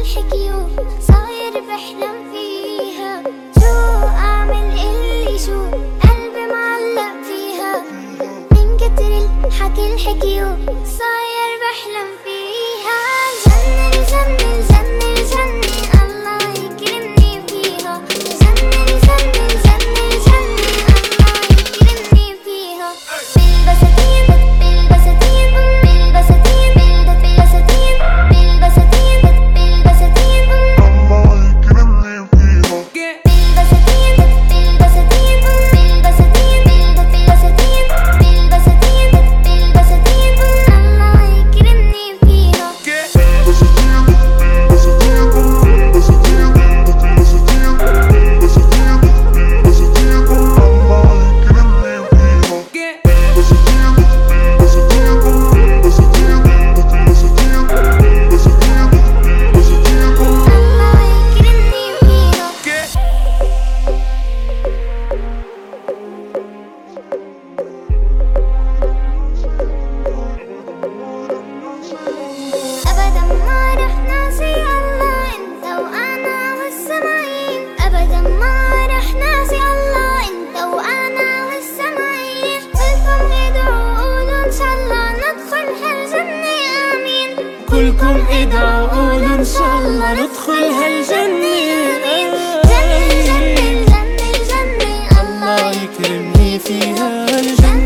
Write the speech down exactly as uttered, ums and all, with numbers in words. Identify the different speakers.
Speaker 1: الحكيو صاير بحلم فيها. شو أعمل اللي شو قلبي معلق فيها، من كتر الحكي الحكيو صاير بحلم فيها. جنن جنن جنن جنن الله يكرمني فيها. جنن جنن جنن جنن الله يكرمني فيها. بالبساتين بالبساتين بالبساتين بالبساتين بالبساتين بالبساتين
Speaker 2: الله يكرمني فيها.
Speaker 1: بالبساتين بالبساتين بالبساتين بالبساتين بالبساتين بالبساتين الله يكرمني فيها. أبدا ما رح ناسي الله أنت وأنا والسماعين. أبدا ما رح ناسي الله أنت وأنا والسماعين. كلكم ادعوا قولوا إن شاء الله ندخل هالجنة آمين.
Speaker 3: كلكم ادعوا قولوا إن شاء الله ندخل هالجنة آمين.
Speaker 1: جنة جنة جنة جنة الله
Speaker 3: الله يكرمني فيها الجنة.